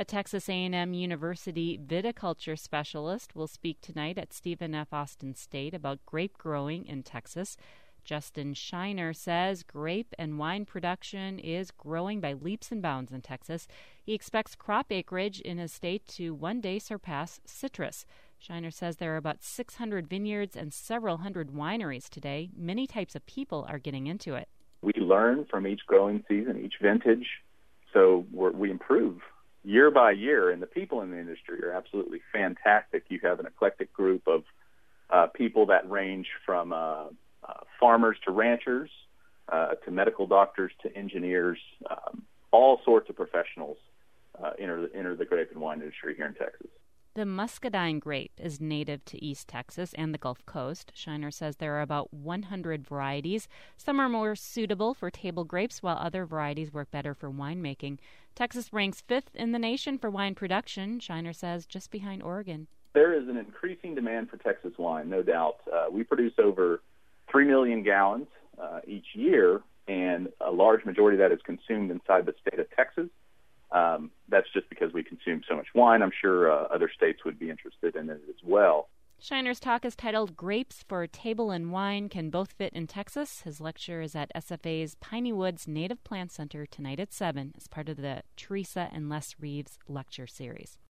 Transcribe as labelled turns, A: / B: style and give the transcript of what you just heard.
A: A Texas A&M University viticulture specialist will speak tonight at Stephen F. Austin State about grape growing in Texas. Justin Shiner says grape and wine production is growing by leaps and bounds in Texas. He expects crop acreage in his state to one day surpass citrus. Shiner says there are about 600 vineyards and several hundred wineries today. Many types of people are getting into it.
B: We learn from each growing season, each vintage, so we improve year by year, and the people in the industry are absolutely fantastic. You have an eclectic group of people that range from farmers to ranchers, to medical doctors to engineers. All sorts of professionals enter the grape and wine industry here in Texas.
A: The muscadine grape is native to East Texas and the Gulf Coast. Shiner says there are about 100 varieties. Some are more suitable for table grapes, while other varieties work better for winemaking. Texas ranks 5th in the nation for wine production, Shiner says, just behind Oregon.
B: There is an increasing demand for Texas wine, no doubt. We produce over 3 million gallons each year, and a large majority of that is consumed inside the state of Texas. That's just because we consume so much wine. I'm sure other states would be interested in it as well.
A: Shiner's talk is titled Grapes for Table and Wine Can Both Fit in Texas. His lecture is at SFA's Piney Woods Native Plant Center tonight at 7 as part of the Teresa and Les Reeves lecture series.